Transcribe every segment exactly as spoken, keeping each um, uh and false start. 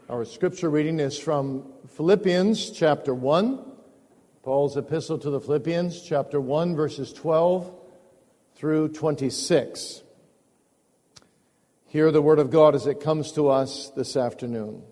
Our scripture reading is from Philippians chapter one, Paul's epistle to the Philippians, chapter one, verses twelve through twenty-six. Hear the word of God as it comes to us this afternoon.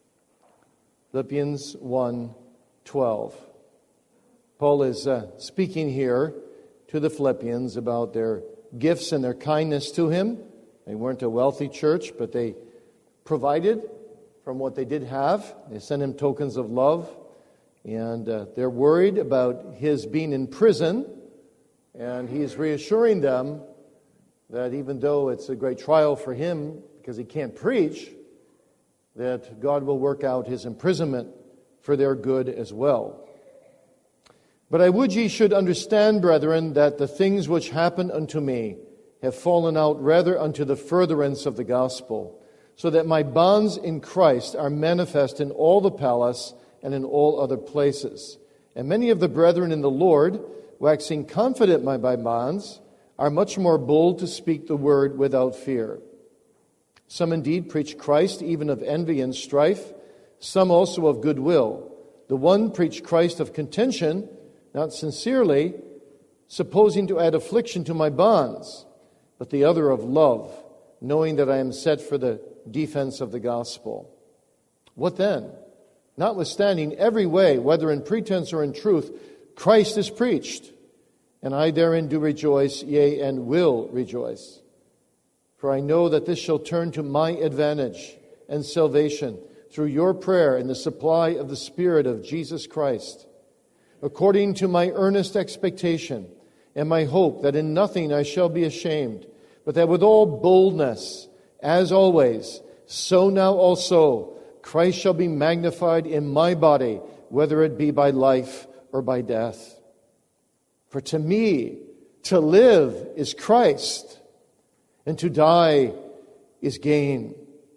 Philippians one, twelve. Paul is uh, speaking here to the Philippians about their gifts and their kindness to him. They weren't a wealthy church, but they provided from what they did have. They sent him tokens of love. And uh, they're worried about his being in prison. And he's reassuring them that even though it's a great trial for him because he can't preach, that God will work out his imprisonment for their good as well. But I would ye should understand, brethren, that the things which happened unto me have fallen out rather unto the furtherance of the gospel, so that my bonds in Christ are manifest in all the palace and in all other places. And many of the brethren in the Lord, waxing confident by my bonds, are much more bold to speak the word without fear. Some indeed preach Christ, even of envy and strife, some also of goodwill. The one preach Christ of contention, not sincerely, supposing to add affliction to my bonds, but the other of love, knowing that I am set for the defense of the gospel. What then? Notwithstanding every way, whether in pretense or in truth, Christ is preached, and I therein do rejoice, yea, and will rejoice. For I know that this shall turn to my advantage and salvation through your prayer and the supply of the Spirit of Jesus Christ, according to my earnest expectation and my hope that in nothing I shall be ashamed, but that with all boldness, as always, so now also Christ shall be magnified in my body, whether it be by life or by death. For to me, to live is Christ, and to die is gain.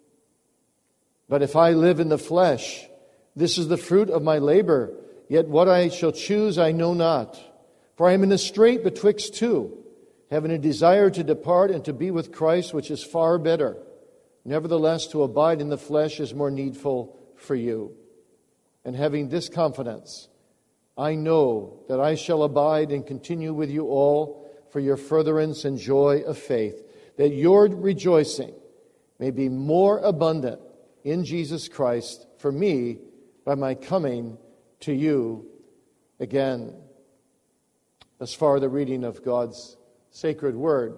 But if I live in the flesh, this is the fruit of my labor, yet what I shall choose I know not. For I am in a strait betwixt two, having a desire to depart and to be with Christ, which is far better. Nevertheless, to abide in the flesh is more needful for you. And having this confidence, I know that I shall abide and continue with you all for your furtherance and joy of faith, that your rejoicing may be more abundant in Jesus Christ for me by my coming to you again. Thus far, the reading of God's sacred word.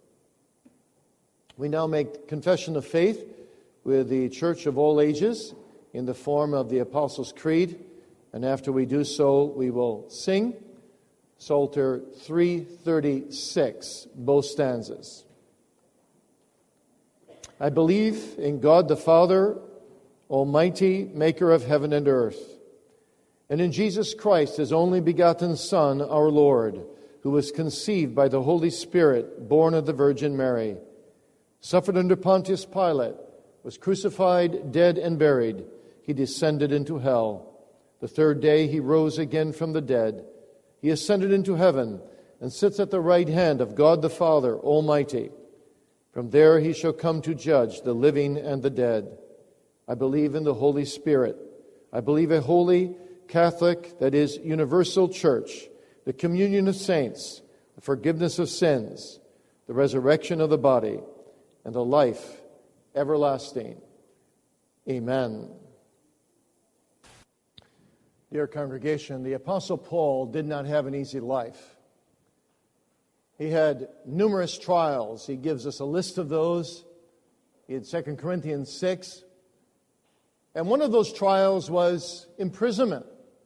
We now make confession of faith with the Church of all ages in the form of the Apostles' Creed. And after we do so, we will sing Psalter three thirty-six, both stanzas. I believe in God the Father, Almighty, maker of heaven and earth, and in Jesus Christ, his only begotten Son, our Lord, who was conceived by the Holy Spirit, born of the Virgin Mary, suffered under Pontius Pilate, was crucified, dead, and buried. He descended into hell. The third day he rose again from the dead. He ascended into heaven and sits at the right hand of God the Father Almighty. From there he shall come to judge the living and the dead. I believe in the Holy Spirit. I believe a holy, Catholic, that is, universal church, the communion of saints, the forgiveness of sins, the resurrection of the body, and the life everlasting. Amen. Dear congregation, the Apostle Paul did not have an easy life. He had numerous trials. He gives us a list of those in Second Corinthians six. And one of those trials was imprisonment.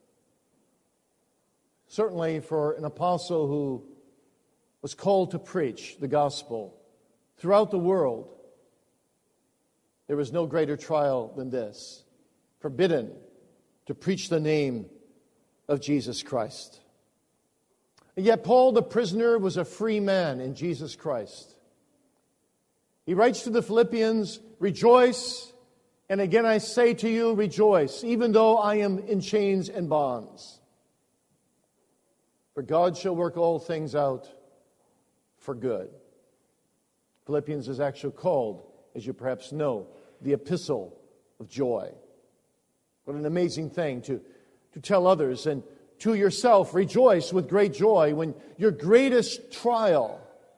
Certainly for an apostle who was called to preach the gospel throughout the world, there was no greater trial than this. Forbidden to preach the name of Jesus Christ. And yet Paul the prisoner was a free man in Jesus Christ. He writes to the Philippians, rejoice, and again I say to you, rejoice, even though I am in chains and bonds. For God shall work all things out for good. Philippians is actually called, as you perhaps know, the epistle of joy. What an amazing thing to, to tell others and to yourself, rejoice with great joy when your greatest trial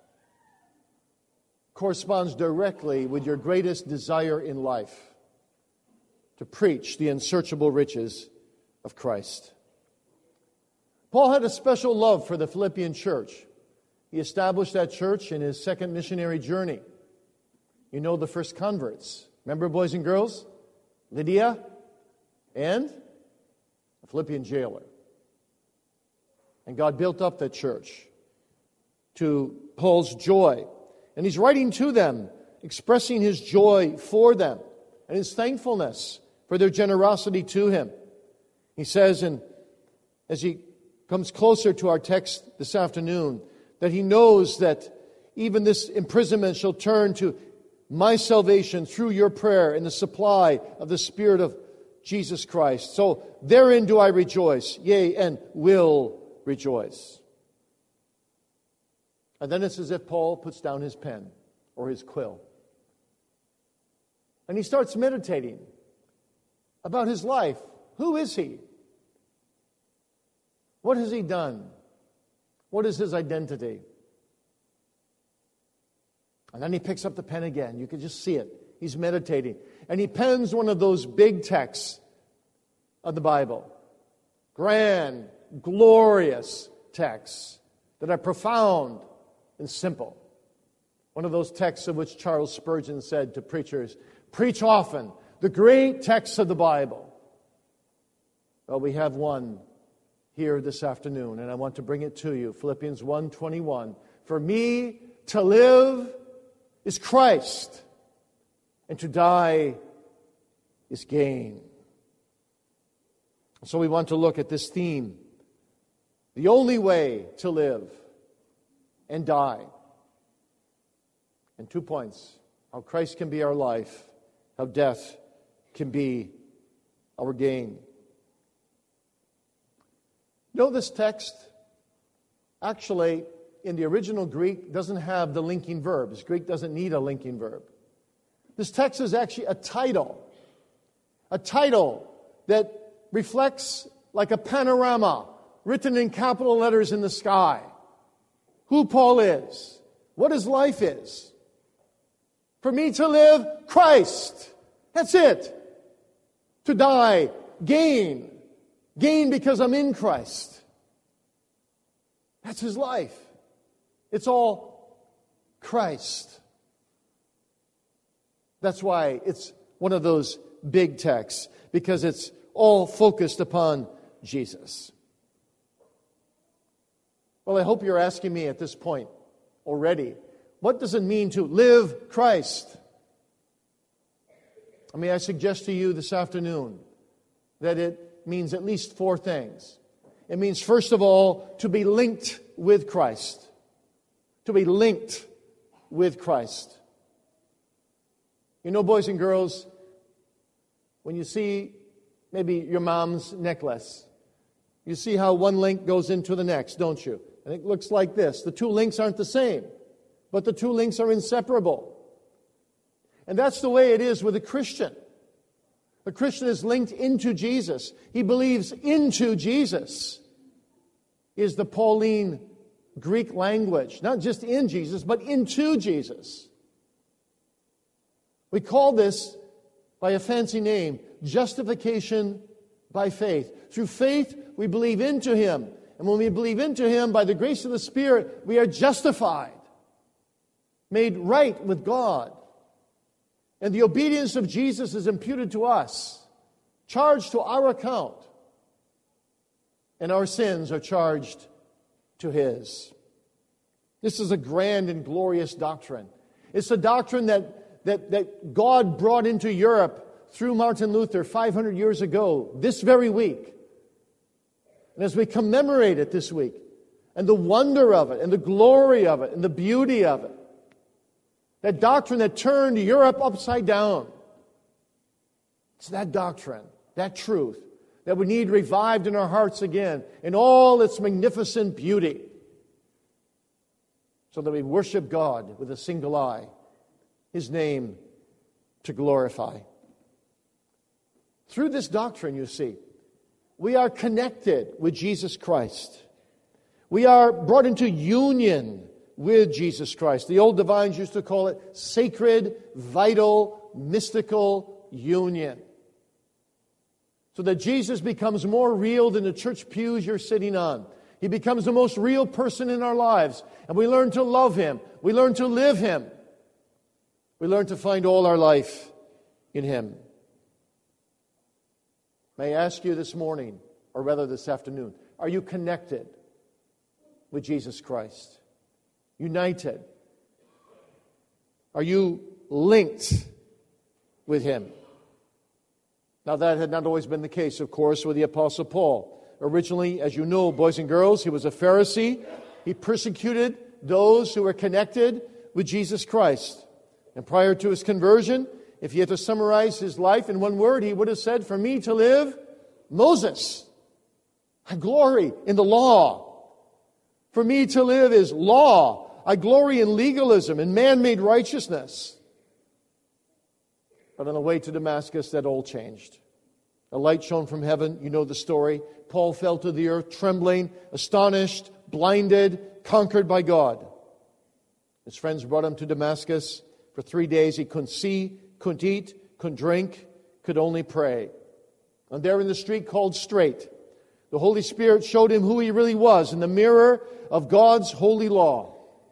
corresponds directly with your greatest desire in life, to preach the unsearchable riches of Christ. Paul had a special love for the Philippian church. He established that church in his second missionary journey. You know the first converts. Remember, boys and girls? Lydia and a Philippian jailer. And God built up that church to Paul's joy. And he's writing to them, expressing his joy for them and his thankfulness for their generosity to him. He says, and as he comes closer to our text this afternoon, that he knows that even this imprisonment shall turn to my salvation through your prayer and the supply of the Spirit of Jesus Christ. So therein do I rejoice, yea, and will rejoice. And then it's as if Paul puts down his pen or his quill. And he starts meditating about his life. Who is he? What has he done? What is his identity? And then he picks up the pen again. You can just see it. He's meditating. And he pens one of those big texts of the Bible. Grand, glorious texts that are profound and simple. One of those texts of which Charles Spurgeon said to preachers, preach often the great texts of the Bible. Well, we have one here this afternoon, and I want to bring it to you. Philippians one twenty-one. For me to live is Christ, and to die is gain. So we want to look at this theme. The only way to live and die. And two points. How Christ can be our life. How death can be our gain. Know this text, actually, in the original Greek, doesn't have the linking verbs. Greek doesn't need a linking verb. This text is actually a title. A title that reflects like a panorama written in capital letters in the sky. Who Paul is. What his life is. For me to live, Christ. That's it. To die, gain. Gain because I'm in Christ. That's his life. It's all Christ. That's why it's one of those big texts, because it's all focused upon Jesus. Well, I hope you're asking me at this point already, what does it mean to live Christ? I mean, I suggest to you this afternoon that it means at least four things. It means, first of all, to be linked with Christ. To be linked with Christ. You know, boys and girls, when you see maybe your mom's necklace, you see how one link goes into the next, don't you? And it looks like this. The two links aren't the same, but the two links are inseparable. And that's the way it is with a Christian. A Christian is linked into Jesus. He believes into Jesus is the Pauline Greek language. Not just in Jesus, but into Jesus. We call this, by a fancy name, justification by faith. Through faith, we believe into Him. And when we believe into Him, by the grace of the Spirit, we are justified. Made right with God. And the obedience of Jesus is imputed to us, charged to our account. And our sins are charged to His. This is a grand and glorious doctrine. It's a doctrine that, that, that God brought into Europe through Martin Luther five hundred years ago, this very week. And as we commemorate it this week, and the wonder of it, and the glory of it, and the beauty of it, that doctrine that turned Europe upside down. It's that doctrine, that truth, that we need revived in our hearts again in all its magnificent beauty, so that we worship God with a single eye, His name to glorify. through this doctrine, you see, we are connected with Jesus Christ. We are brought into union with Jesus Christ. The old divines used to call it sacred, vital, mystical union. So that Jesus becomes more real than the church pews you're sitting on. He becomes the most real person in our lives. And we learn to love Him. We learn to live Him. We learn to find all our life in Him. May I ask you this morning, or rather this afternoon, are you connected with Jesus Christ? United? Are you linked with Him? Now, that had not always been the case, of course, with the Apostle Paul. Originally, as you know, boys and girls, he was a Pharisee. He persecuted those who were connected with Jesus Christ. And prior to his conversion, if he had to summarize his life in one word, he would have said, for me to live, Moses. I glory in the law. For me to live is law. I glory in legalism and man-made righteousness. But on the way to Damascus, that all changed. A light shone from heaven. You know the story. Paul fell to the earth, trembling, astonished, blinded, conquered by God. His friends brought him to Damascus. For three days he couldn't see, couldn't eat, couldn't drink, could only pray. And there in the street called Straight, the Holy Spirit showed him who he really was in the mirror of God's holy law.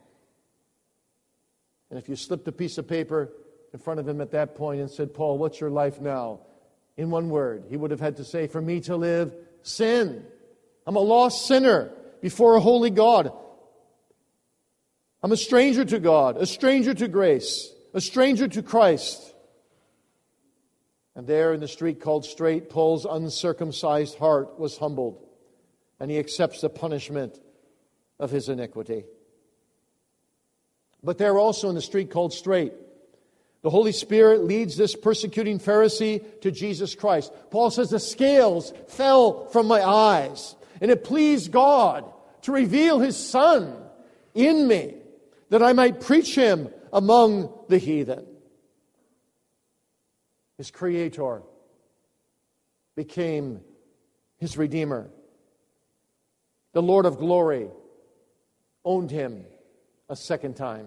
And if you slipped a piece of paper in front of him at that point and said, Paul, what's your life now? In one word, he would have had to say, for me to live, sin. I'm a lost sinner before a holy God. I'm a stranger to God, a stranger to grace, a stranger to Christ. And there in the street called Straight, Paul's uncircumcised heart was humbled, and he accepts the punishment of his iniquity. But there also in the street called Straight, the Holy Spirit leads this persecuting Pharisee to Jesus Christ. Paul says, the scales fell from my eyes, and it pleased God to reveal His Son in me, that I might preach Him among the heathen. His Creator became His Redeemer. The Lord of glory owned Him a second time.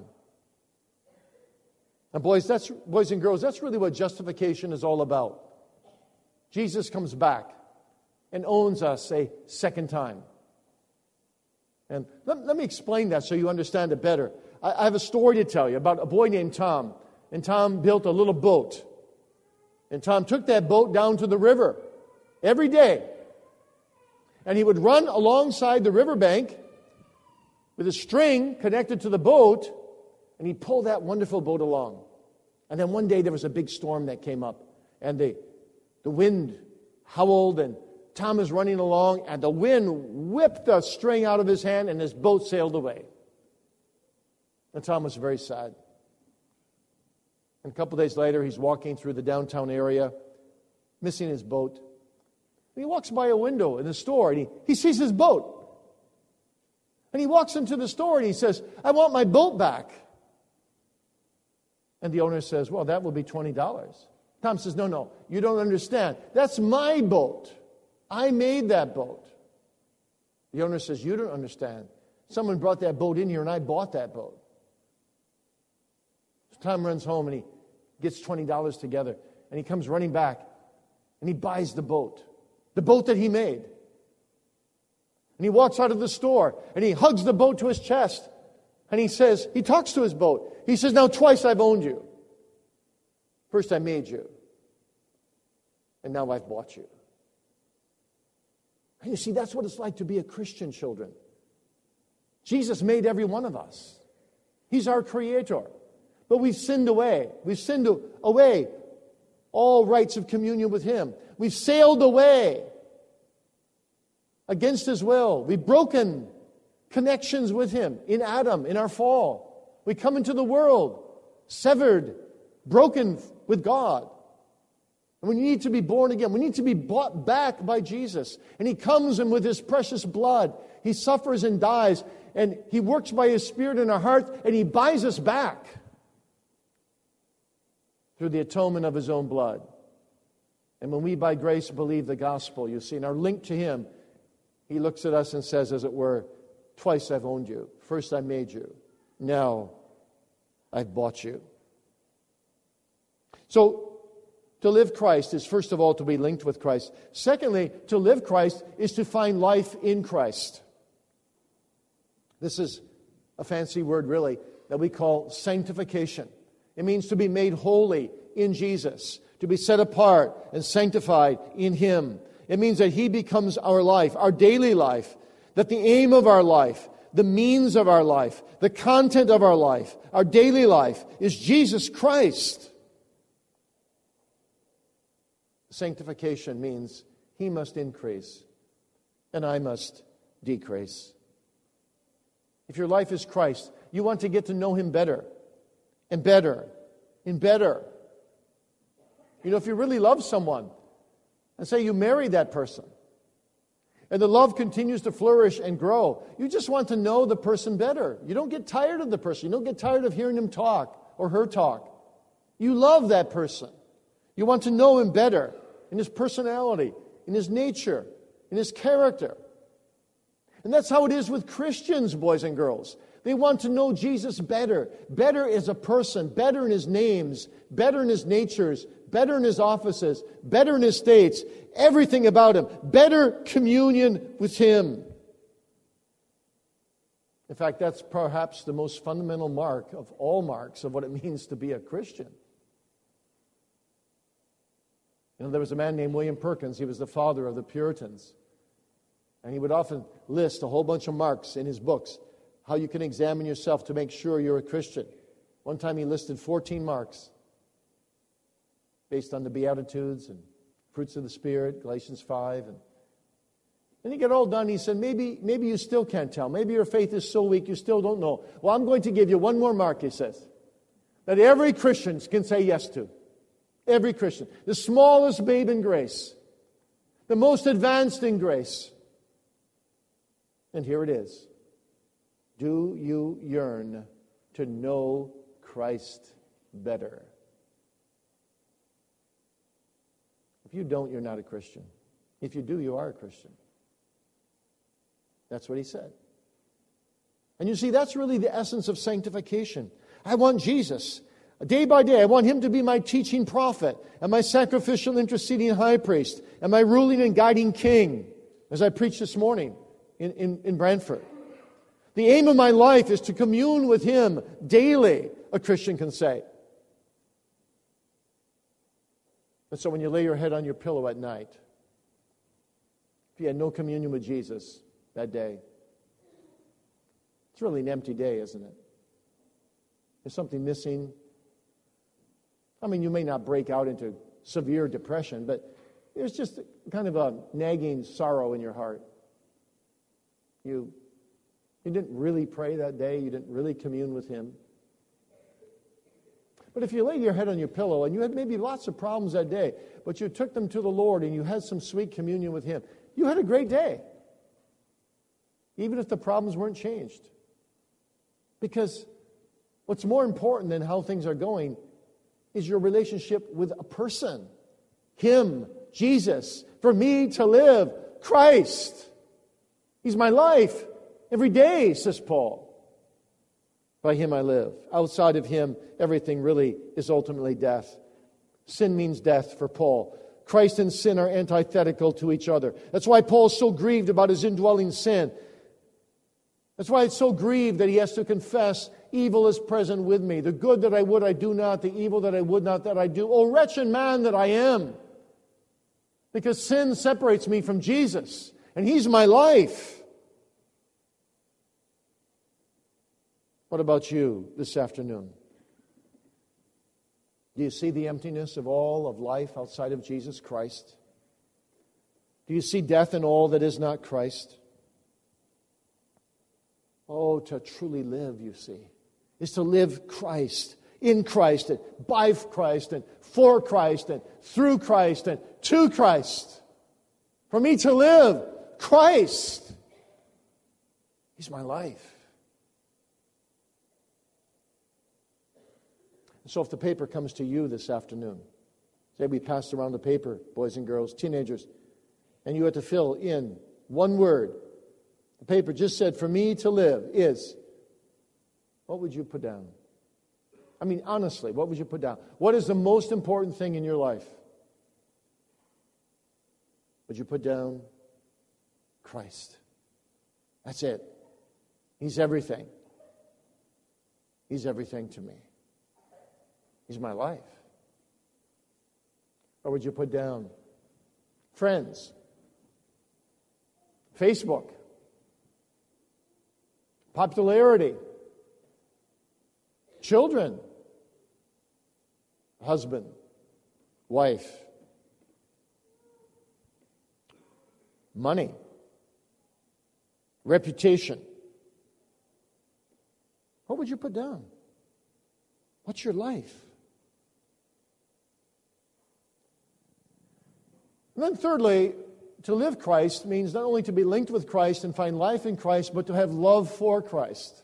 And boys, that's boys and girls, that's really what justification is all about. Jesus comes back and owns us a second time. And let, let me explain that so you understand it better. I, I have a story to tell you about a boy named Tom. And Tom built a little boat. And Tom took that boat down to the river every day. And he would run alongside the riverbank with a string connected to the boat, and he'd pull that wonderful boat along. And then one day there was a big storm that came up, and the, the wind howled, and Tom was running along, and the wind whipped the string out of his hand, and his boat sailed away. And Tom was very sad. And a couple days later, he's walking through the downtown area, missing his boat. And he walks by a window in the store, and he, he sees his boat. And he walks into the store, and he says, I want my boat back. And the owner says, well, that will be twenty dollars. Tom says, no, no, you don't understand. That's my boat. I made that boat. The owner says, you don't understand. Someone brought that boat in here, and I bought that boat. So Tom runs home, and he gets twenty dollars together, and he comes running back, and he buys the boat, the boat that he made. And he walks out of the store, and he hugs the boat to his chest, and he says, he talks to his boat. He says, now twice I've owned you. First I made you, and now I've bought you. And you see, that's what it's like to be a Christian, children. Jesus made every one of us. He's our Creator. But we've sinned away. We've sinned away all rights of communion with Him. We've sailed away against His will. We've broken connections with Him in Adam, in our fall. We come into the world severed, broken with God. And we need to be born again. We need to be bought back by Jesus. And He comes and with His precious blood, He suffers and dies. And He works by His Spirit in our hearts, and He buys us back through the atonement of His own blood. And when we by grace believe the gospel, you see, and are linked to Him, He looks at us and says, as it were, twice I've owned you. First I made you. Now I've bought you. So, to live Christ is first of all to be linked with Christ. Secondly, to live Christ is to find life in Christ. This is a fancy word, really, that we call sanctification. It means to be made holy in Jesus, to be set apart and sanctified in Him. It means that He becomes our life, our daily life, that the aim of our life, the means of our life, the content of our life, our daily life is Jesus Christ. Sanctification means He must increase and I must decrease. If your life is Christ, you want to get to know Him better and better and better. You know, if you really love someone, and say you marry that person, and the love continues to flourish and grow, you just want to know the person better. You don't get tired of the person. You don't get tired of hearing him talk or her talk. You love that person. You want to know him better in his personality, in his nature, in his character. And that's how it is with Christians, boys and girls. They want to know Jesus better. Better as a person, better in His names, better in His natures, better in His offices, better in His states, everything about Him, better communion with Him. In fact, that's perhaps the most fundamental mark of all marks of what it means to be a Christian. You know, there was a man named William Perkins. He was the father of the Puritans. And he would often list a whole bunch of marks in his books, how you can examine yourself to make sure you're a Christian. One time he listed fourteen marks based on the Beatitudes and fruits of the Spirit, Galatians five. And then he got all done. He said, maybe, maybe you still can't tell. Maybe your faith is so weak you still don't know. Well, I'm going to give you one more mark, he says, that every Christian can say yes to. Every Christian. The smallest babe in grace. The most advanced in grace. And here it is. Do you yearn to know Christ better? If you don't, you're not a Christian. If you do, you are a Christian. That's what he said. And you see, that's really the essence of sanctification. I want Jesus. Day by day, I want Him to be my teaching prophet and my sacrificial interceding high priest and my ruling and guiding king, as I preached this morning in, in, in Brantford. The aim of my life is to commune with Him daily, a Christian can say. And so when you lay your head on your pillow at night, if you had no communion with Jesus that day, it's really an empty day, isn't it? There's something missing. I mean, you may not break out into severe depression, but there's just kind of a nagging sorrow in your heart. You, you didn't really pray that day. You didn't really commune with Him. But if you lay your head on your pillow and you had maybe lots of problems that day, but you took them to the Lord and you had some sweet communion with Him, you had a great day. Even if the problems weren't changed. Because what's more important than how things are going is your relationship with a person. Him, Jesus. For me to live, Christ. He's my life. Every day, says Paul. By Him I live. Outside of Him, everything really is ultimately death. Sin means death for Paul. Christ and sin are antithetical to each other. That's why Paul's so grieved about his indwelling sin. That's why it's so grieved that he has to confess, evil is present with me. The good that I would I do not, the evil that I would not that I do. O wretched man that I am. Because sin separates me from Jesus. And He's my life. What about you this afternoon? Do you see the emptiness of all of life outside of Jesus Christ? Do you see death in all that is not Christ? Oh, to truly live, you see, is to live Christ, in Christ, and by Christ, and for Christ, and through Christ, and to Christ. For me to live, Christ. He's my life. So if the paper comes to you this afternoon, Say we passed around the paper, boys and girls, teenagers, and you had to fill in one word. The paper just said, for me to live is, what would you put down? I mean, honestly, what would you put down? What is the most important thing in your life? Would you put down Christ? That's it. He's everything. He's everything to me. He's my life. Or would you put down friends, Facebook, popularity, children, husband, wife, money, reputation? What would you put down? What's your life? And then thirdly, to live Christ means not only to be linked with Christ and find life in Christ, but to have love for Christ.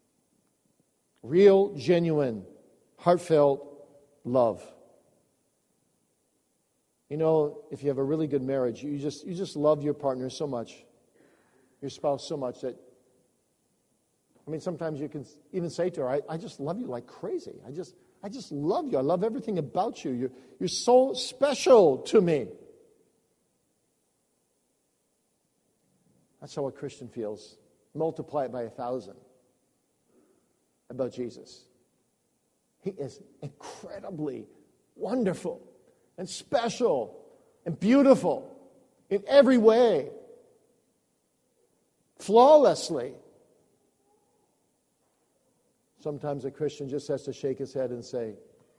Real, genuine, heartfelt love. You know, if you have a really good marriage, you just you just love your partner so much, your spouse so much that, I mean, sometimes you can even say to her, I, I just love you like crazy. I just I just love you. I love everything about you. You're, you're so special to me. That's how a Christian feels. Multiply it by a thousand about Jesus. He is incredibly wonderful and special and beautiful in every way. Flawlessly. Sometimes a Christian just has to shake his head and say,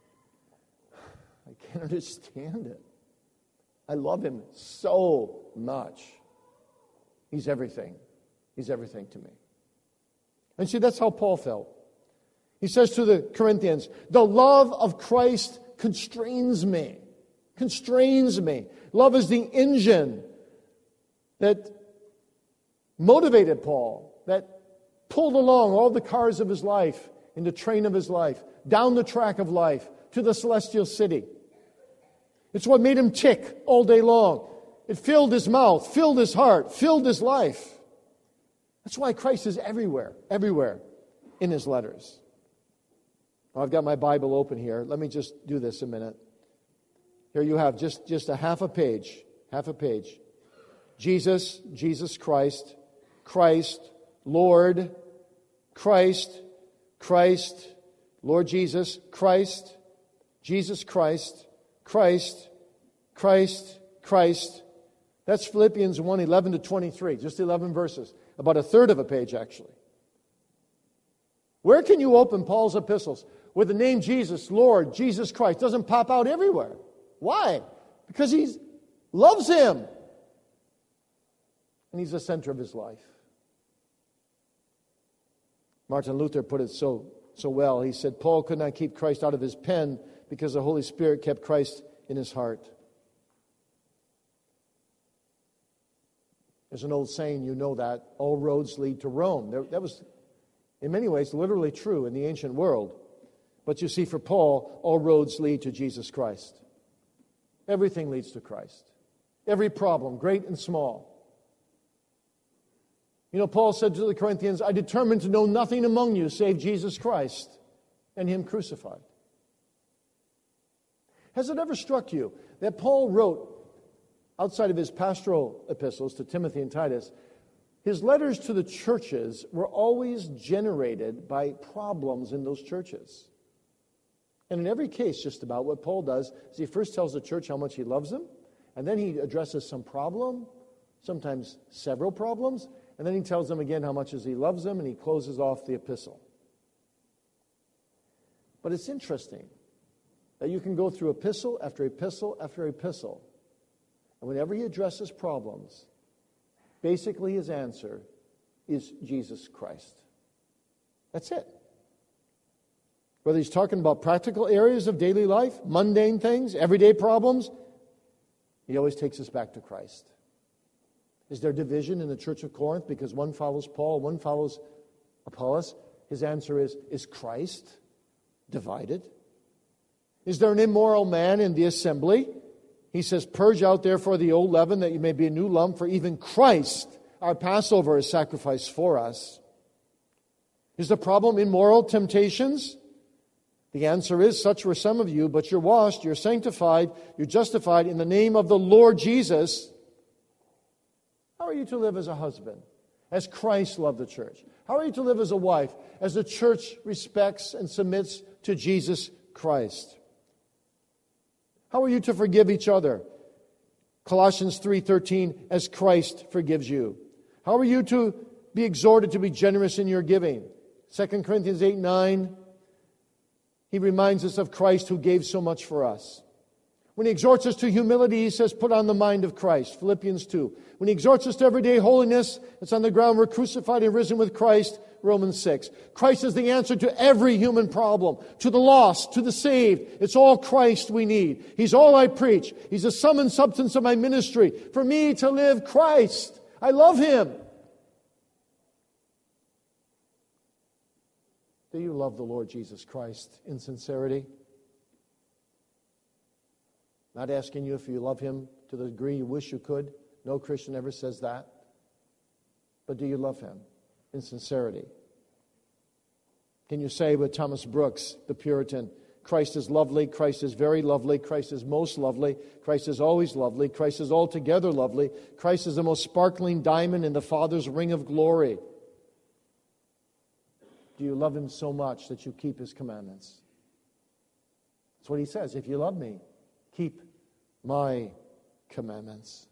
I can't understand it. I love him so much. He's everything. He's everything to me. And see, that's how Paul felt. He says to the Corinthians, the love of Christ constrains me. Constrains me. Love is the engine that motivated Paul, that pulled along all the cars of his life in the train of his life, down the track of life to the celestial city. It's what made him tick all day long. It filled his mouth, filled his heart, filled his life. That's why Christ is everywhere, everywhere in his letters. Well, I've got my Bible open here. Let me just do this a minute. Here you have just, just a half a page, half a page. Jesus, Jesus Christ, Christ, Lord, Christ, Christ, Lord Jesus, Christ, Jesus Christ, Christ, Christ, Christ. That's Philippians one, eleven to twenty-three, just eleven verses, about a third of a page actually. Where can you open Paul's epistles with the name Jesus, Lord, Jesus Christ? Doesn't pop out everywhere. Why? Because he loves him. And he's the center of his life. Martin Luther put it so, so well. He said, Paul could not keep Christ out of his pen because the Holy Spirit kept Christ in his heart. There's an old saying, you know that, all roads lead to Rome. There, that was, in many ways, literally true in the ancient world. But you see, for Paul, all roads lead to Jesus Christ. Everything leads to Christ. Every problem, great and small. You know, Paul said to the Corinthians, I determined to know nothing among you save Jesus Christ and him crucified. Has it ever struck you that Paul wrote, outside of his pastoral epistles to Timothy and Titus, his letters to the churches were always generated by problems in those churches? And in every case, just about, what Paul does is he first tells the church how much he loves them, and then he addresses some problem, sometimes several problems, and then he tells them again how much as he loves them, and he closes off the epistle. But it's interesting that you can go through epistle after epistle after epistle, and whenever he addresses problems, basically his answer is Jesus Christ. That's it. Whether he's talking about practical areas of daily life, mundane things, everyday problems, he always takes us back to Christ. Is there division in the church of Corinth because one follows Paul, one follows Apollos? His answer is, is Christ divided? Is there an immoral man in the assembly? He says, purge out therefore the old leaven, that you may be a new lump, for even Christ, our Passover, is sacrificed for us. Is the problem immoral temptations? The answer is, such were some of you, but you're washed, you're sanctified, you're justified in the name of the Lord Jesus. How are you to live as a husband, as Christ loved the church? How are you to live as a wife, as the church respects and submits to Jesus Christ? How are you to forgive each other? Colossians three thirteen, as Christ forgives you. How are you to be exhorted to be generous in your giving? Second Corinthians eight nine, he reminds us of Christ who gave so much for us. When he exhorts us to humility, he says, put on the mind of Christ. Philippians two. When he exhorts us to everyday holiness, it's on the ground we're crucified and risen with Christ. Romans six. Christ is the answer to every human problem, to the lost, to the saved. It's all Christ we need. He's all I preach. He's the sum and substance of my ministry. For me to live Christ. I love Him. Do you love the Lord Jesus Christ in sincerity? Not asking you if you love Him to the degree you wish you could. No Christian ever says that. But do you love Him in sincerity? Can you say with Thomas Brooks, the Puritan, Christ is lovely, Christ is very lovely, Christ is most lovely, Christ is always lovely, Christ is altogether lovely, Christ is the most sparkling diamond in the Father's ring of glory. Do you love Him so much that you keep His commandments? That's what He says. If you love me, keep my commandments.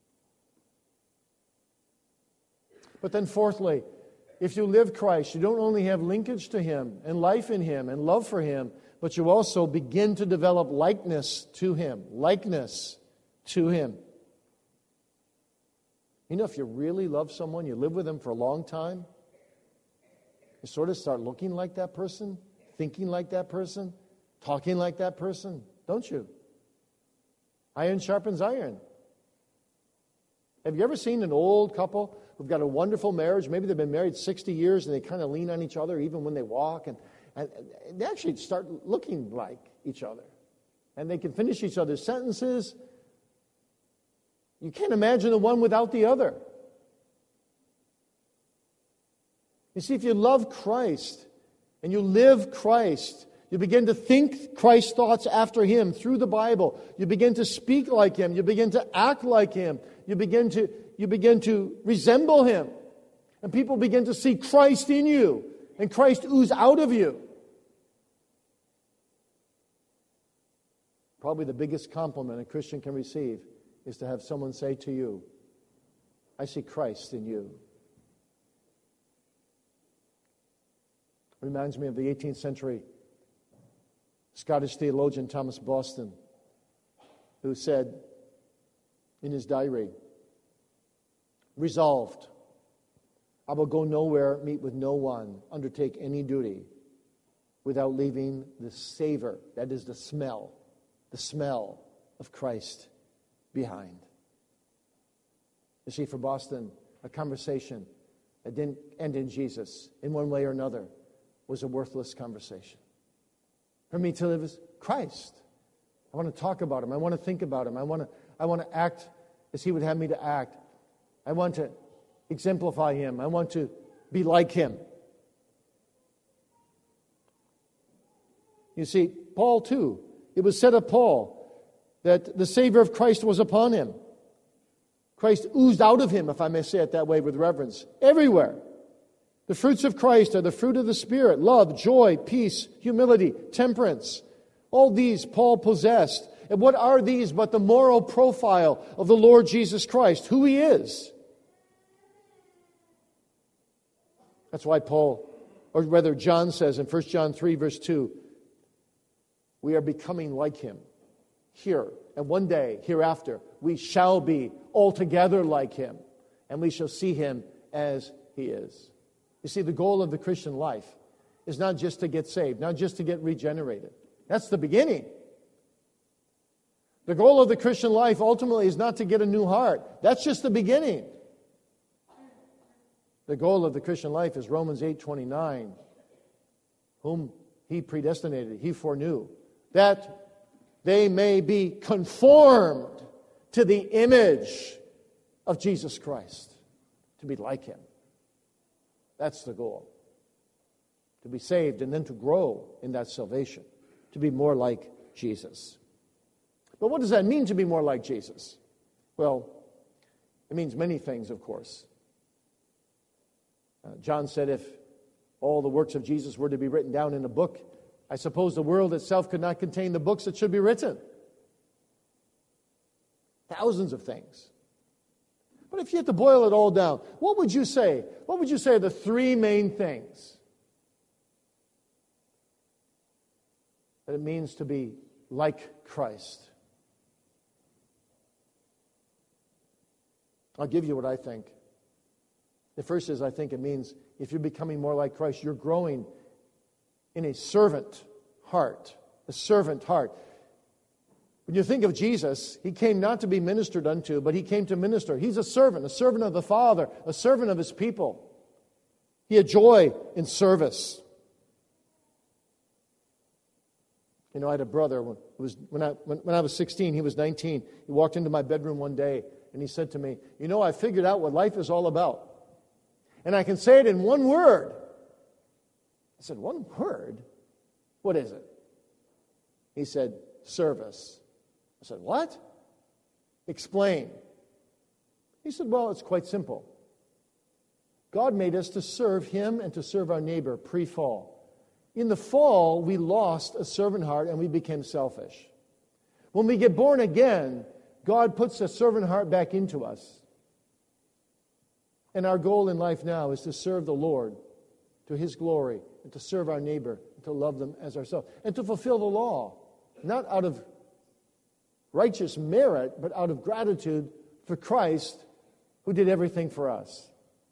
But then fourthly, if you live Christ, you don't only have linkage to Him and life in Him and love for Him, but you also begin to develop likeness to Him. Likeness to Him. You know, if you really love someone, you live with them for a long time, you sort of start looking like that person, thinking like that person, talking like that person, don't you? Iron sharpens iron. Have you ever seen an old couple who've got a wonderful marriage? Maybe they've been married sixty years and they kind of lean on each other even when they walk. And, and, and they actually start looking like each other. And they can finish each other's sentences. You can't imagine the one without the other. You see, if you love Christ and you live Christ, you begin to think Christ's thoughts after Him through the Bible. You begin to speak like Him. You begin to act like Him. You begin to, you begin to resemble Him. And people begin to see Christ in you and Christ ooze out of you. Probably the biggest compliment a Christian can receive is to have someone say to you, I see Christ in you. Reminds me of the eighteenth century Scottish theologian Thomas Boston, who said in his diary, resolved, I will go nowhere, meet with no one, undertake any duty without leaving the savor, that is the smell, the smell of Christ behind. You see, for Boston, a conversation that didn't end in Jesus in one way or another was a worthless conversation. For me to live as Christ. I want to talk about Him. I want to think about Him. I want to, I want to act as He would have me to act. I want to exemplify Him. I want to be like Him. You see, Paul too. It was said of Paul that the Savior of Christ was upon him. Christ oozed out of him, if I may say it that way with reverence, everywhere. The fruits of Christ are the fruit of the Spirit: love, joy, peace, humility, temperance. All these Paul possessed. And what are these but the moral profile of the Lord Jesus Christ, who He is? That's why Paul, or rather John says in First John three, verse two, we are becoming like Him here. And one day, hereafter, we shall be altogether like Him. And we shall see Him as He is. You see, the goal of the Christian life is not just to get saved, not just to get regenerated. That's the beginning. The goal of the Christian life ultimately is not to get a new heart. That's just the beginning. The goal of the Christian life is Romans eight twenty-nine. Whom He predestinated, He foreknew, that they may be conformed to the image of Jesus Christ, to be like Him. That's the goal. To be saved and then to grow in that salvation, to be more like Jesus. But what does that mean to be more like Jesus? Well, it means many things, of course. Uh, John said if all the works of Jesus were to be written down in a book, I suppose the world itself could not contain the books that should be written. Thousands of things. But if you had to boil it all down, what would you say? What would you say are the three main things that it means to be like Christ? I'll give you what I think. The first is, I think it means if you're becoming more like Christ, you're growing in a servant heart. A servant heart. When you think of Jesus, He came not to be ministered unto, but He came to minister. He's a servant, a servant of the Father, a servant of His people. He had joy in service. You know, I had a brother, when, was, when, I, when, when I was sixteen, he was nineteen. He walked into my bedroom one day, and he said to me, you know, I figured out what life is all about. And I can say it in one word. I said, one word? What is it? He said, service. I said, what? Explain. He said, well, it's quite simple. God made us to serve Him and to serve our neighbor pre-fall. In the fall, we lost a servant heart and we became selfish. When we get born again, God puts a servant heart back into us. And our goal in life now is to serve the Lord to His glory and to serve our neighbor and to love them as ourselves and to fulfill the law, not out of righteous merit, but out of gratitude for Christ who did everything for us.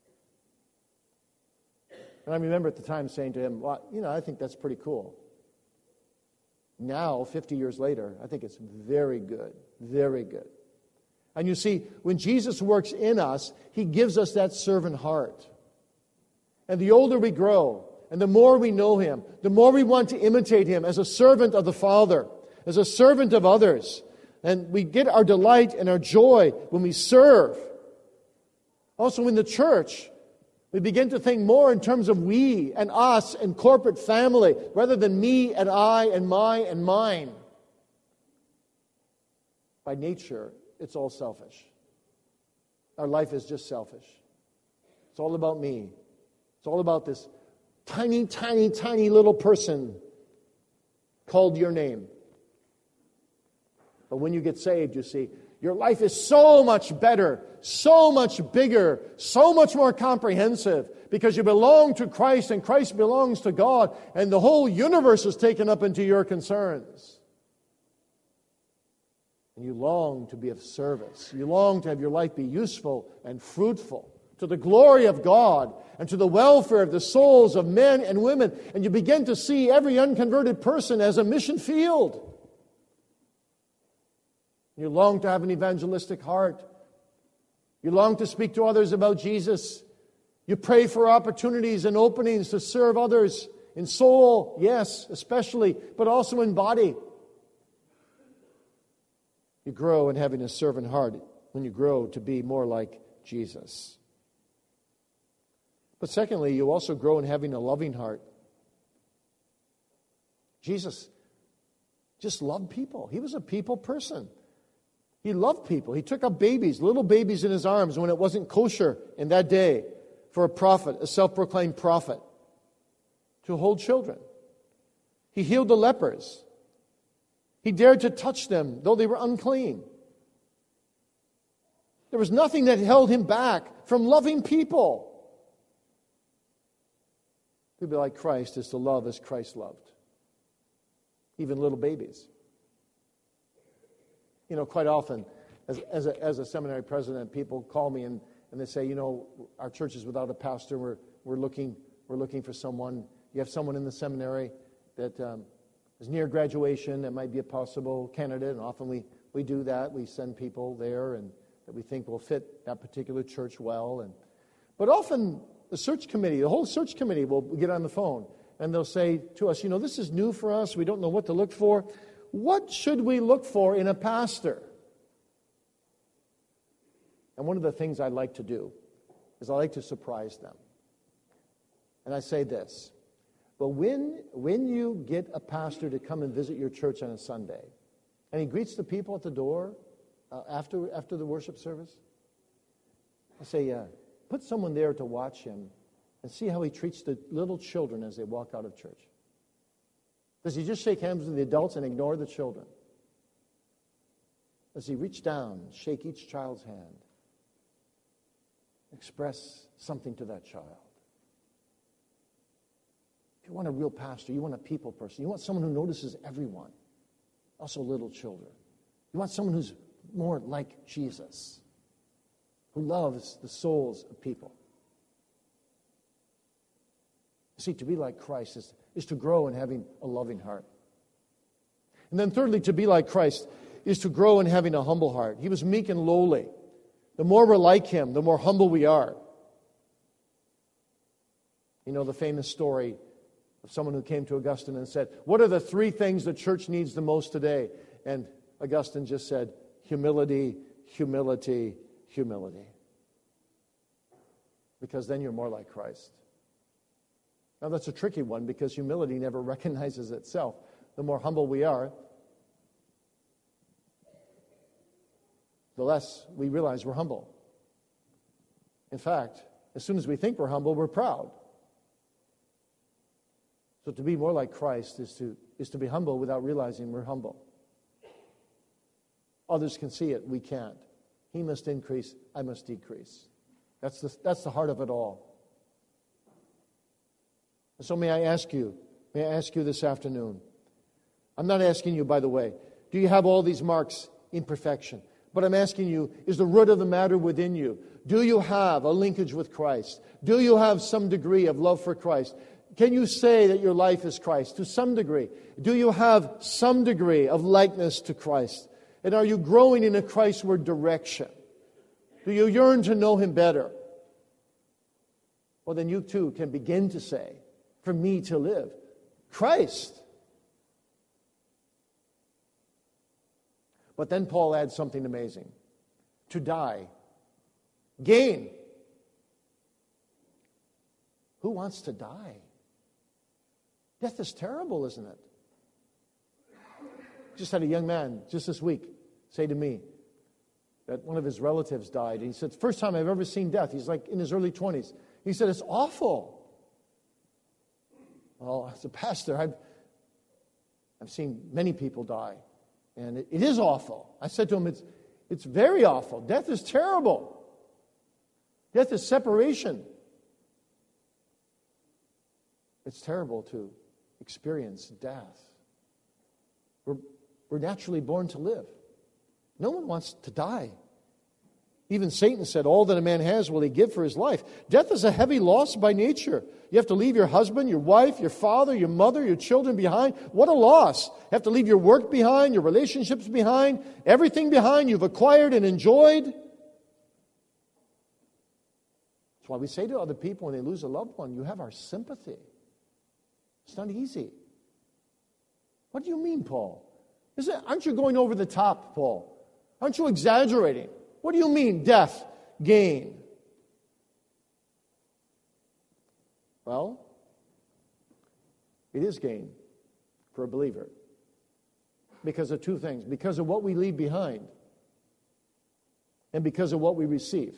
And I remember at the time saying to him, well, you know, I think that's pretty cool. Now, fifty years later, I think it's very good, very good. And you see, when Jesus works in us, He gives us that servant heart. And the older we grow, and the more we know Him, the more we want to imitate Him as a servant of the Father, as a servant of others. And we get our delight and our joy when we serve. Also in the church, we begin to think more in terms of we and us and corporate family, rather than me and I and my and mine. By nature, it's all selfish. Our life is just selfish. It's all about me. It's all about this tiny, tiny, tiny little person called your name. But when you get saved, you see, your life is so much better, so much bigger, so much more comprehensive, because you belong to Christ and Christ belongs to God, and the whole universe is taken up into your concerns. And you long to be of service. You long to have your life be useful and fruitful to the glory of God and to the welfare of the souls of men and women. And you begin to see every unconverted person as a mission field. You long to have an evangelistic heart. You long to speak to others about Jesus. You pray for opportunities and openings to serve others in soul, yes, especially, but also in body. You grow in having a servant heart when you grow to be more like Jesus. But secondly, you also grow in having a loving heart. Jesus just loved people. He was a people person. He loved people. He took up babies, little babies in His arms when it wasn't kosher in that day for a prophet, a self-proclaimed prophet, to hold children. He healed the lepers. He dared to touch them, though they were unclean. There was nothing that held Him back from loving people. To be like Christ is to love as Christ loved. Even little babies. You know, quite often, as, as, a, as a seminary president, people call me and, and they say, you know, our church is without a pastor. We're, we're, looking, we're looking for someone. You have someone in the seminary that um, is near graduation that might be a possible candidate. And often we, we do that. We send people there and that we think will fit that particular church well. And But often the search committee, the whole search committee will get on the phone and they'll say to us, you know, this is new for us. We don't know what to look for. what should we look for in a pastor? And one of the things I like to do is I like to surprise them. And I say this, but when, when you get a pastor to come and visit your church on a Sunday, and he greets the people at the door uh, after, after the worship service, I say, uh, put someone there to watch him and see how he treats the little children as they walk out of church. Does he just shake hands with the adults and ignore the children? Does he reach down, shake each child's hand, express something to that child? If you want a real pastor, you want a people person, you want someone who notices everyone, also little children. You want someone who's more like Jesus, who loves the souls of people. See, to be like Christ is, is to grow in having a loving heart. And then thirdly, to be like Christ is to grow in having a humble heart. He was meek and lowly. The more we're like him, the more humble we are. You know the famous story of someone who came to Augustine and said, what are the three things the church needs the most today? And Augustine just said, humility, humility, humility. Because then you're more like Christ. Now that's a tricky one because humility never recognizes itself. The more humble we are, the less we realize we're humble. In fact, as soon as we think we're humble, we're proud. So to be more like Christ is to, is to be humble without realizing we're humble. Others can see it, we can't. He must increase, I must decrease. That's the, that's the heart of it all. So may I ask you, may I ask you this afternoon, I'm not asking you, by the way, do you have all these marks in perfection? But I'm asking you, is the root of the matter within you? Do you have a linkage with Christ? Do you have some degree of love for Christ? Can you say that your life is Christ to some degree? Do you have some degree of likeness to Christ? And are you growing in a Christward direction? Do you yearn to know Him better? Well, then you too can begin to say, for me to live, Christ. But then Paul adds something amazing. To die. Gain. Who wants to die? Death is terrible, isn't it? Just had a young man just this week say to me that one of his relatives died. And he said, first time I've ever seen death. He's like in his early twenties. He said, it's awful. Well, as a pastor, I've, I've seen many people die. And it, it is awful. I said to him, it's, it's very awful. Death is terrible. Death is separation. It's terrible to experience death. We're, we're naturally born to live. No one wants to die. Even Satan said, all that a man has will he give for his life. Death is a heavy loss by nature. You have to leave your husband, your wife, your father, your mother, your children behind. What a loss. You have to leave your work behind, your relationships behind, everything behind you've acquired and enjoyed. That's why we say to other people when they lose a loved one, you have our sympathy. It's not easy. What do you mean, Paul? Is it, aren't you going over the top, Paul? Aren't you exaggerating? What do you mean, death, gain? Well, it is gain for a believer because of two things. Because of what we leave behind and because of what we receive.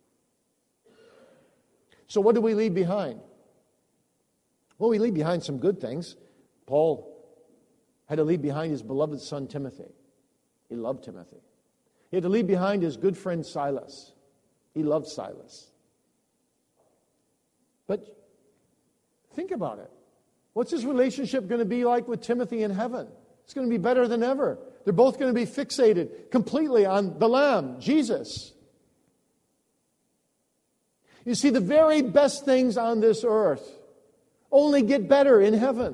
So what do we leave behind? Well, we leave behind some good things. Paul had to leave behind his beloved son Timothy. He loved Timothy. He had to leave behind his good friend Silas. He loved Silas. But think about it. What's his relationship going to be like with Timothy in heaven? It's going to be better than ever. They're both going to be fixated completely on the Lamb, Jesus. You see, the very best things on this earth only get better in heaven.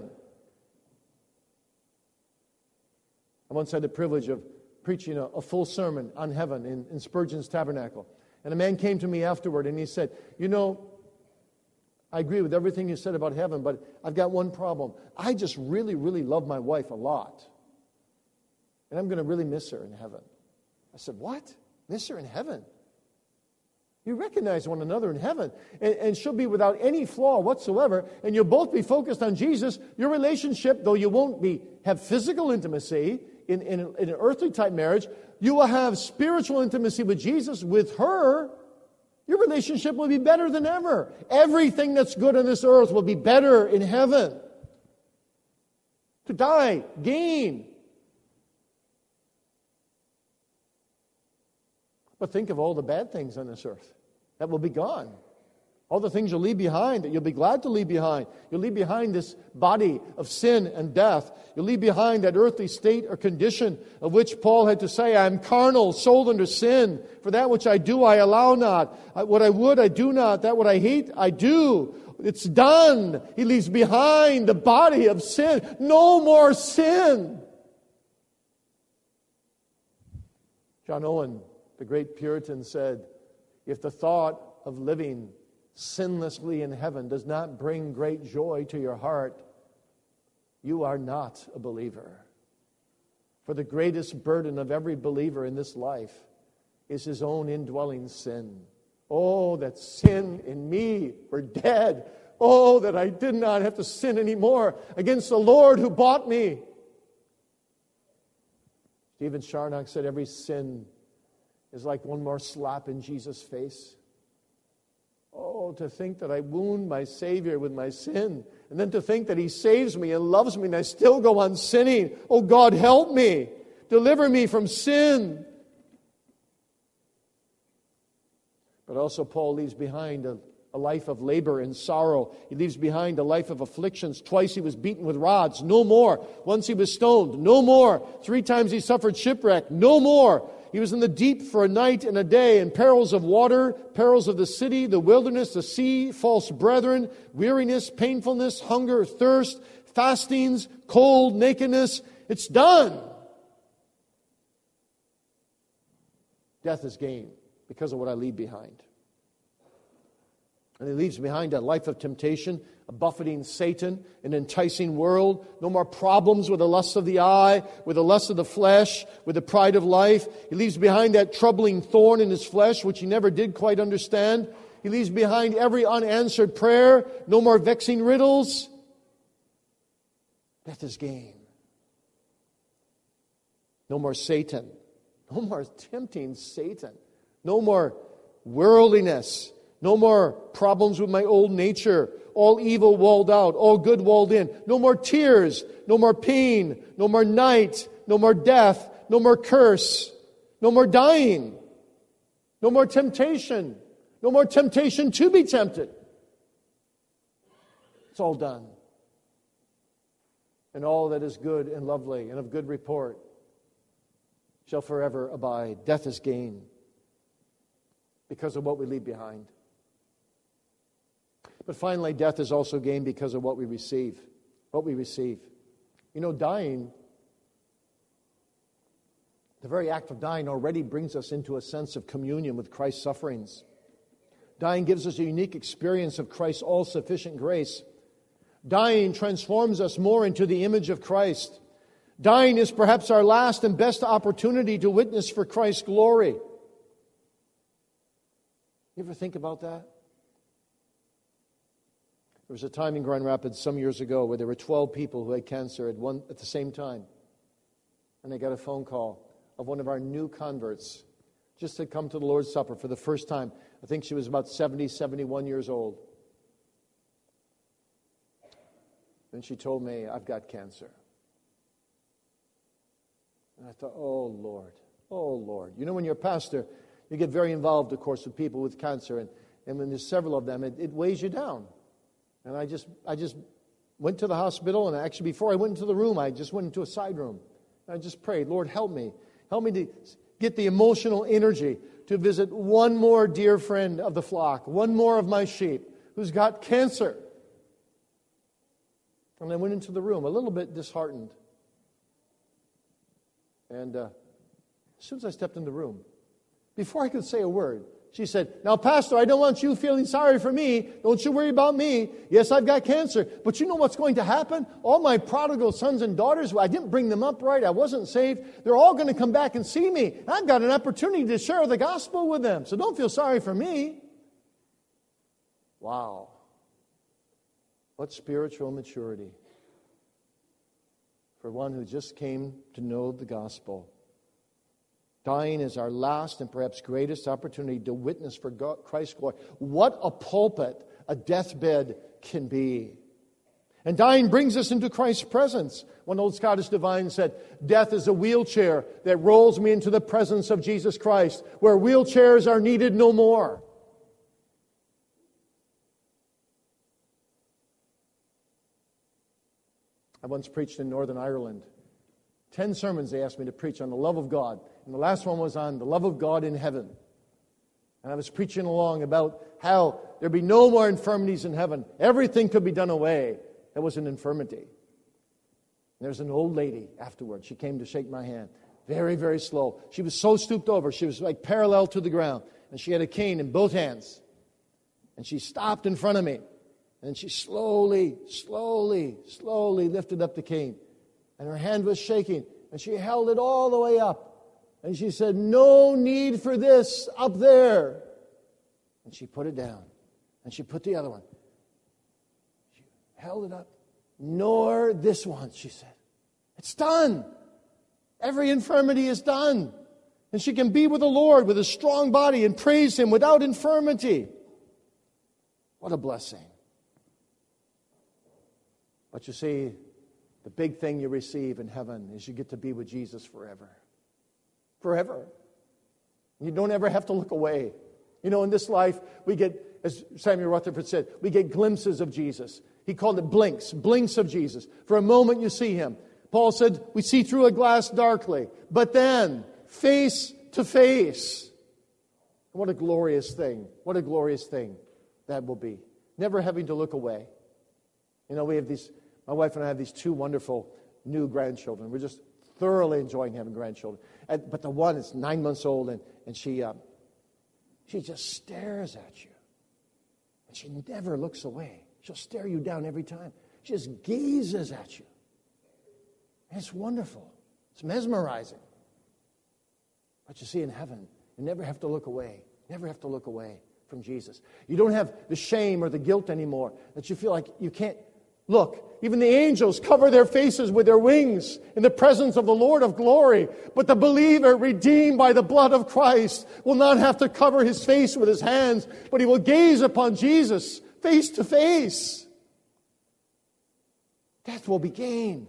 I once had the privilege of preaching a, a full sermon on heaven in, in Spurgeon's Tabernacle. And a man came to me afterward and he said, you know, I agree with everything you said about heaven, but I've got one problem. I just really, really love my wife a lot. And I'm going to really miss her in heaven. I said, what? Miss her in heaven? You recognize one another in heaven. And, and she'll be without any flaw whatsoever. And you'll both be focused on Jesus. Your relationship, though you won't be have physical intimacy in, in, in an earthly type marriage, you will have spiritual intimacy with Jesus, with her. Your relationship will be better than ever. Everything that's good on this earth will be better in heaven. To die, gain. But think of all the bad things on this earth that will be gone. All the things you'll leave behind that you'll be glad to leave behind. You'll leave behind this body of sin and death. You'll leave behind that earthly state or condition of which Paul had to say, I am carnal, sold under sin. For that which I do, I allow not. What I would, I do not. That what I hate, I do. It's done. He leaves behind the body of sin. No more sin. John Owen, the great Puritan, said, if the thought of living sinlessly in heaven does not bring great joy to your heart, you are not a believer. For the greatest burden of every believer in this life is his own indwelling sin. Oh, that sin in me were dead. Oh, that I did not have to sin anymore against the Lord who bought me. Stephen Charnock said every sin is like one more slap in Jesus' face. Oh, to think that I wound my Savior with my sin, and then to think that He saves me and loves me, and I still go on sinning. Oh, God, help me. Deliver me from sin. But also Paul leaves behind a, a life of labor and sorrow. He leaves behind a life of afflictions. Twice he was beaten with rods. No more. Once he was stoned. No more. Three times he suffered shipwreck. No more. He was in the deep for a night and a day, in perils of water, perils of the city, the wilderness, the sea, false brethren, weariness, painfulness, hunger, thirst, fastings, cold, nakedness. It's done. Death is gain because of what I leave behind. And he leaves behind a life of temptation, a buffeting Satan, an enticing world. No more problems with the lust of the eye, with the lust of the flesh, with the pride of life. He leaves behind that troubling thorn in his flesh, which he never did quite understand. He leaves behind every unanswered prayer. No more vexing riddles. Death is gain. No more Satan. No more tempting Satan. No more worldliness. No more problems with my old nature. All evil walled out. All good walled in. No more tears. No more pain. No more night. No more death. No more curse. No more dying. No more temptation. No more temptation to be tempted. It's all done. And all that is good and lovely and of good report shall forever abide. Death is gain because of what we leave behind. But finally, death is also gain because of what we receive. What we receive. You know, dying, the very act of dying already brings us into a sense of communion with Christ's sufferings. Dying gives us a unique experience of Christ's all-sufficient grace. Dying transforms us more into the image of Christ. Dying is perhaps our last and best opportunity to witness for Christ's glory. You ever think about that? There was a time in Grand Rapids some years ago where there were twelve people who had cancer at one at the same time. And they got a phone call of one of our new converts just had come to the Lord's Supper for the first time. I think she was about seventy, seventy-one years old. And she told me, I've got cancer. And I thought, oh, Lord, oh, Lord. You know, when you're a pastor, you get very involved, of course, with people with cancer. And, and when there's several of them, it, it weighs you down. And I just I just went to the hospital, and actually before I went into the room, I just went into a side room. And I just prayed, Lord, help me. Help me to get the emotional energy to visit one more dear friend of the flock, one more of my sheep who's got cancer. And I went into the room a little bit disheartened. And uh, as soon as I stepped in the room, before I could say a word, She said, now, Pastor, I don't want you feeling sorry for me. Don't you worry about me. Yes, I've got cancer. But you know what's going to happen? All my prodigal sons and daughters, I didn't bring them up right. I wasn't saved. They're all going to come back and see me. I've got an opportunity to share the gospel with them. So don't feel sorry for me. Wow. What spiritual maturity for one who just came to know the gospel. Dying is our last and perhaps greatest opportunity to witness for God, Christ's glory. What a pulpit a deathbed can be. And dying brings us into Christ's presence. One old Scottish divine said, death is a wheelchair that rolls me into the presence of Jesus Christ, where wheelchairs are needed no more. I once preached in Northern Ireland. Ten sermons they asked me to preach on the love of God. And the last one was on the love of God in heaven. And I was preaching along about how there'd be no more infirmities in heaven. Everything could be done away. That was an infirmity. And there's an old lady afterwards. She came to shake my hand. Very, very slow. She was so stooped over. She was like parallel to the ground. And she had a cane in both hands. And she stopped in front of me. And she slowly, slowly, slowly lifted up the cane. And her hand was shaking. And she held it all the way up. And she said, no need for this up there. And she put it down. And she put the other one. She held it up. Nor this one, she said. It's done. Every infirmity is done. And she can be with the Lord with a strong body and praise Him without infirmity. What a blessing. But you see, the big thing you receive in heaven is you get to be with Jesus forever. Forever. You don't ever have to look away. You know, in this life, we get, as Samuel Rutherford said, we get glimpses of Jesus. He called it blinks, blinks of Jesus. For a moment you see Him. Paul said, we see through a glass darkly, but then face to face. What a glorious thing. What a glorious thing that will be. Never having to look away. You know, we have these, my wife and I have these two wonderful new grandchildren. We're just thoroughly enjoying having grandchildren. And, but the one is nine months old, and, and she uh, she just stares at you. And she never looks away. She'll stare you down every time. She just gazes at you. And it's wonderful. It's mesmerizing. But you see, in heaven, you never have to look away. Never have to look away from Jesus. You don't have the shame or the guilt anymore that you feel like you can't look. Even the angels cover their faces with their wings in the presence of the Lord of glory. But the believer, redeemed by the blood of Christ, will not have to cover his face with his hands, but he will gaze upon Jesus face to face. Death will be gain.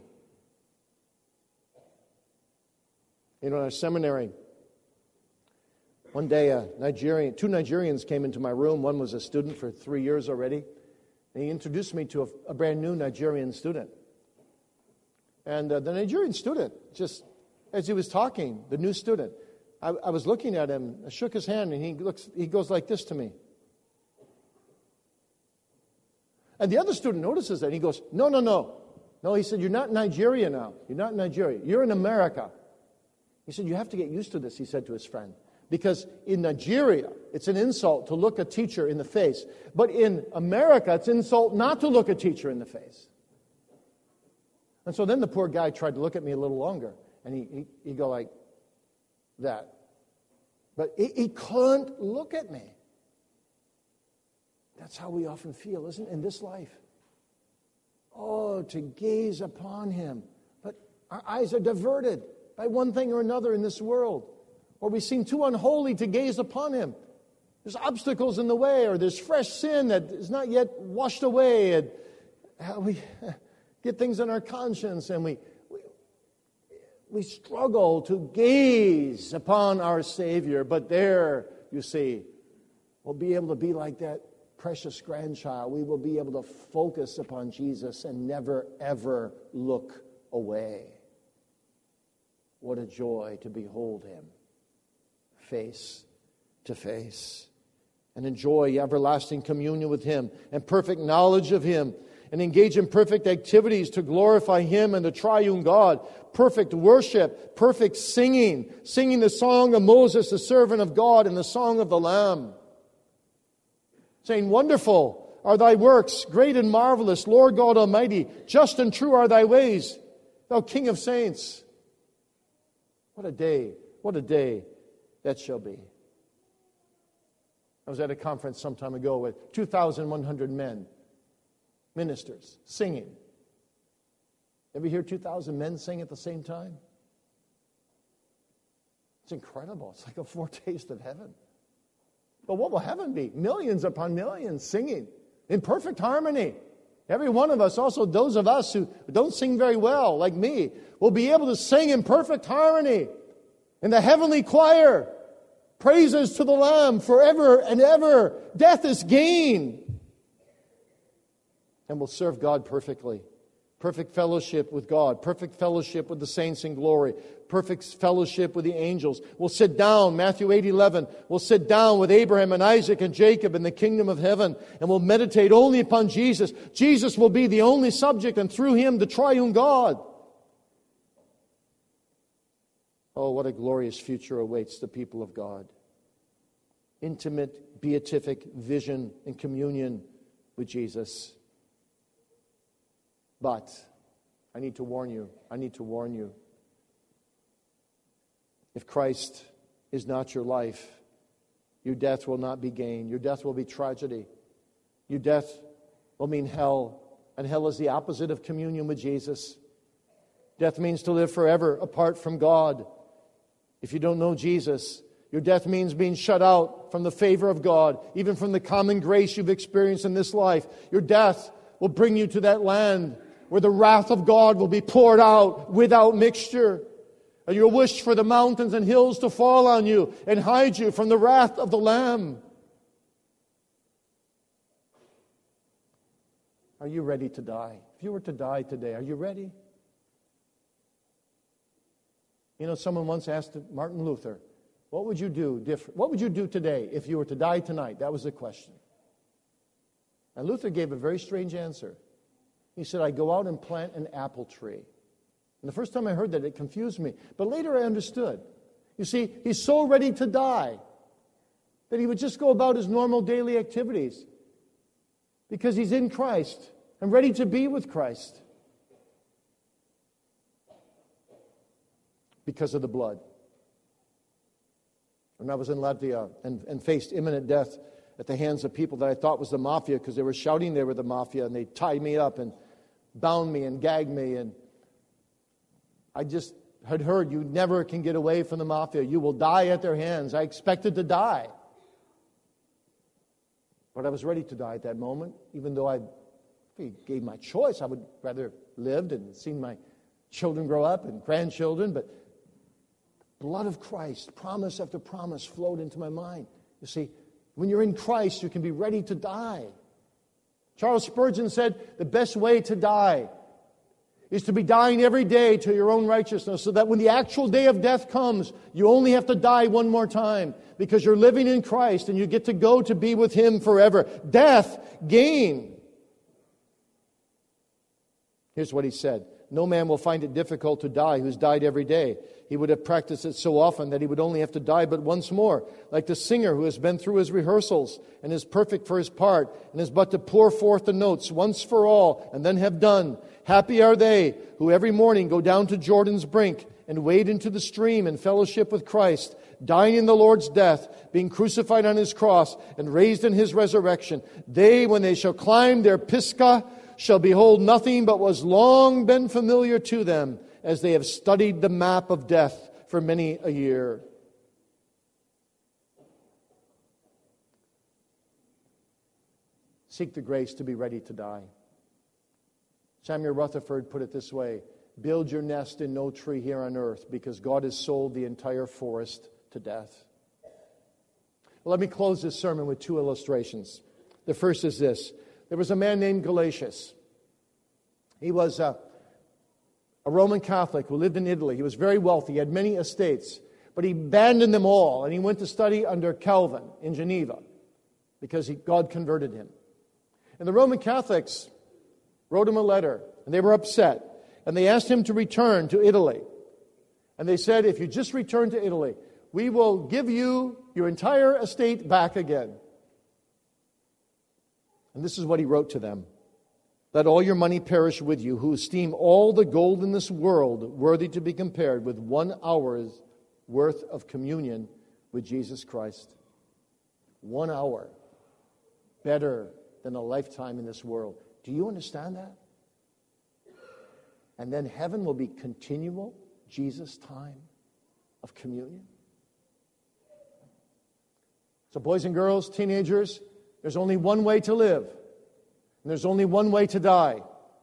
You know, in our seminary, one day a Nigerian, two Nigerians came into my room. One was a student for three years already. And he introduced me to a, a brand new Nigerian student. And uh, the Nigerian student, just as he was talking, the new student, I, I was looking at him, I shook his hand, and he looks, he goes like this to me. And the other student notices that. He goes, no, no, no. No, he said, you're not in Nigeria now. You're not in Nigeria. You're in America. He said, you have to get used to this, he said to his friend. Because in Nigeria, it's an insult to look a teacher in the face. But in America, it's an insult not to look a teacher in the face. And so then the poor guy tried to look at me a little longer. And he, he, he'd go like that. But he, he couldn't look at me. That's how we often feel, isn't it, in this life? Oh, to gaze upon Him. But our eyes are diverted by one thing or another in this world. Or we seem too unholy to gaze upon Him. There's obstacles in the way, or there's fresh sin that is not yet washed away. And we get things on our conscience, and we, we we struggle to gaze upon our Savior. But there, you see, we'll be able to be like that precious grandchild. We will be able to focus upon Jesus and never, ever look away. What a joy to behold Him face to face and enjoy everlasting communion with Him and perfect knowledge of Him. and engage in perfect activities to glorify Him and the triune God. Perfect worship, perfect singing, singing the song of Moses, the servant of God, and the song of the Lamb. Saying, wonderful are thy works, great and marvelous, Lord God Almighty. Just and true are thy ways, thou King of saints. What a day, what a day that shall be. I was at a conference some time ago with two thousand one hundred men, ministers, singing. Ever hear two thousand men sing at the same time? It's incredible. It's like a foretaste of heaven. But what will heaven be? Millions upon millions singing in perfect harmony. Every one of us, also those of us who don't sing very well, like me, will be able to sing in perfect harmony in the heavenly choir. Praises to the Lamb forever and ever. Death is gain. And we'll serve God perfectly. Perfect fellowship with God. Perfect fellowship with the saints in glory. Perfect fellowship with the angels. We'll sit down, Matthew eight eleven. We'll sit down with Abraham and Isaac and Jacob in the kingdom of heaven. And we'll meditate only upon Jesus. Jesus will be the only subject, and through Him the triune God. Oh, what a glorious future awaits the people of God. Intimate, beatific vision and communion with Jesus. But I need to warn you, I need to warn you. If Christ is not your life, your death will not be gain. Your death will be tragedy. Your death will mean hell. And hell is the opposite of communion with Jesus. Death means to live forever apart from God. If you don't know Jesus, your death means being shut out from the favor of God, even from the common grace you've experienced in this life. Your death will bring you to that land where the wrath of God will be poured out without mixture. And you'll wish for the mountains and hills to fall on you and hide you from the wrath of the Lamb. Are you ready to die? If you were to die today, are you ready? You know, someone once asked Martin Luther, what would you do different? What would you do today if you were to die tonight? That was the question. And Luther gave a very strange answer. He said, I'd go out and plant an apple tree. And the first time I heard that, it confused me. But later I understood. You see, he's so ready to die that he would just go about his normal daily activities because he's in Christ and ready to be with Christ because of the blood. When I was in Latvia and, and faced imminent death at the hands of people that I thought was the mafia because they were shouting they were the mafia, and they tied me up and bound me and gagged me, and I just had heard you never can get away from the mafia. You will die at their hands. I expected to die. But I was ready to die at that moment, even though I, if he gave my choice, I would rather lived and seen my children grow up and grandchildren, but blood of Christ, promise after promise flowed into my mind. You see, when you're in Christ, you can be ready to die. Charles Spurgeon said, the best way to die is to be dying every day to your own righteousness, so that when the actual day of death comes, you only have to die one more time, because you're living in Christ and you get to go to be with Him forever. Death, gain. Here's what he said. No man will find it difficult to die who's died every day. He would have practiced it so often that he would only have to die but once more. Like the singer who has been through his rehearsals and is perfect for his part and is but to pour forth the notes once for all and then have done. Happy are they who every morning go down to Jordan's brink and wade into the stream in fellowship with Christ, dying in the Lord's death, being crucified on His cross and raised in His resurrection. They, when they shall climb their Pisgah, shall behold nothing but what has long been familiar to them, as they have studied the map of death for many a year. Seek the grace to be ready to die. Samuel Rutherford put it this way: build your nest in no tree here on earth, because God has sold the entire forest to death. Well, let me close this sermon with two illustrations. The first is this. There was a man named Galatius. He was a, a Roman Catholic who lived in Italy. He was very wealthy. He had many estates. But he abandoned them all, and he went to study under Calvin in Geneva because he, God converted him. And the Roman Catholics wrote him a letter, and they were upset. And they asked him to return to Italy. And they said, if you just return to Italy, we will give you your entire estate back again. And this is what he wrote to them. Let all your money perish with you, who esteem all the gold in this world worthy to be compared with one hour's worth of communion with Jesus Christ. One hour. Better than a lifetime in this world. Do you understand that? And then heaven will be continual Jesus time of communion. So boys and girls, teenagers, there's only one way to live. And there's only one way to die.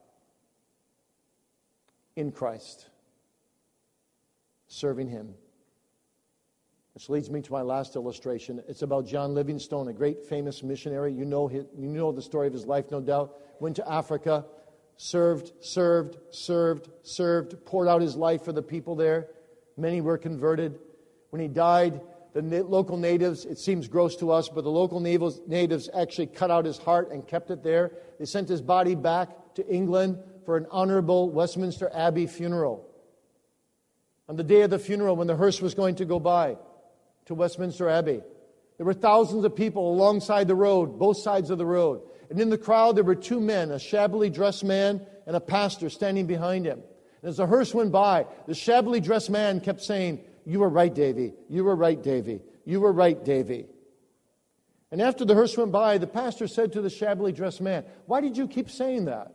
In Christ. Serving Him. Which leads me to my last illustration. It's about John Livingstone, a great famous missionary. You know his, you know the story of his life, no doubt. Went to Africa, served, served, served, served, poured out his life for the people there. Many were converted. When he died, the local natives, it seems gross to us, but the local natives actually cut out his heart and kept it there. They sent his body back to England for an honorable Westminster Abbey funeral. On the day of the funeral, when the hearse was going to go by to Westminster Abbey, there were thousands of people alongside the road, both sides of the road. And in the crowd, there were two men, a shabbily dressed man and a pastor standing behind him. And as the hearse went by, the shabbily dressed man kept saying, "You were right, Davy. You were right, Davy. You were right, Davy." And after the hearse went by, the pastor said to the shabbily dressed man, "Why did you keep saying that?"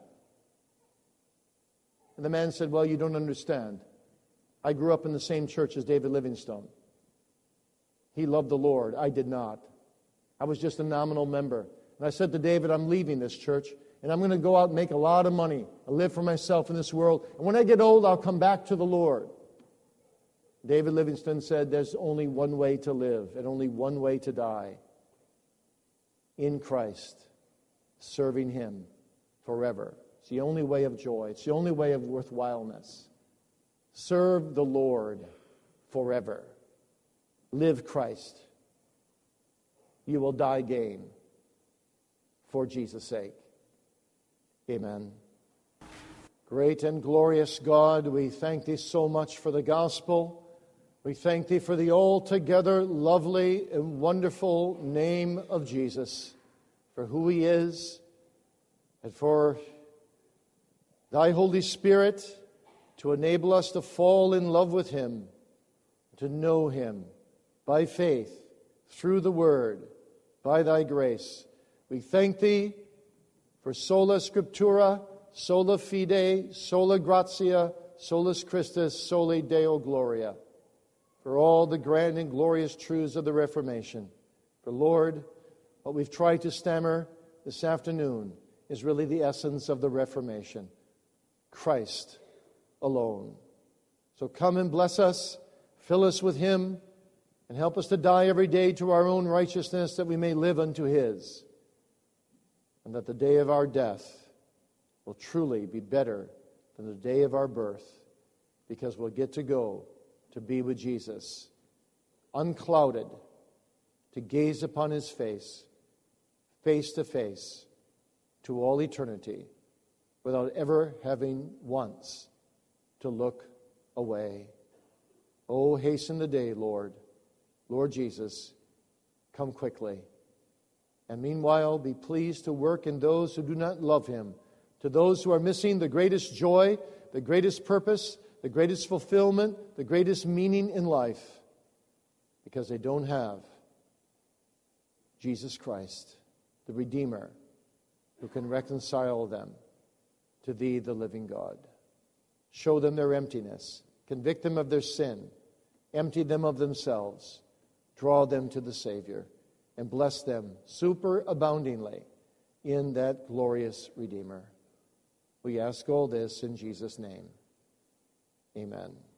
And the man said, "Well, you don't understand. I grew up in the same church as David Livingstone. He loved the Lord. I did not. I was just a nominal member. And I said to David, I'm leaving this church, and I'm going to go out and make a lot of money. I'll live for myself in this world. And when I get old, I'll come back to the Lord." David Livingstone said, there's only one way to live and only one way to die. In Christ, serving Him forever. It's the only way of joy. It's the only way of worthwhileness. Serve the Lord forever. Live Christ. You will die gain for Jesus' sake. Amen. Great and glorious God, we thank Thee so much for the gospel. We thank Thee for the altogether lovely and wonderful name of Jesus, for who He is, and for Thy Holy Spirit to enable us to fall in love with Him, to know Him by faith, through the Word, by Thy grace. We thank Thee for sola scriptura, sola fide, sola gratia, solus Christus, soli Deo gloria, for all the grand and glorious truths of the Reformation. For Lord, what we've tried to stammer this afternoon is really the essence of the Reformation. Christ alone. So come and bless us, fill us with Him, and help us to die every day to our own righteousness, that we may live unto His, and that the day of our death will truly be better than the day of our birth, because we'll get to go to be with Jesus, unclouded, to gaze upon His face, face to face, to all eternity, without ever having once to look away. Oh, hasten the day, Lord. Lord Jesus, come quickly. And meanwhile, be pleased to work in those who do not love Him, to those who are missing the greatest joy, the greatest purpose, the greatest fulfillment, the greatest meaning in life, because they don't have Jesus Christ, the Redeemer, who can reconcile them to Thee, the living God. Show them their emptiness, convict them of their sin, empty them of themselves, draw them to the Savior, and bless them superaboundingly in that glorious Redeemer. We ask all this in Jesus' name. Amen.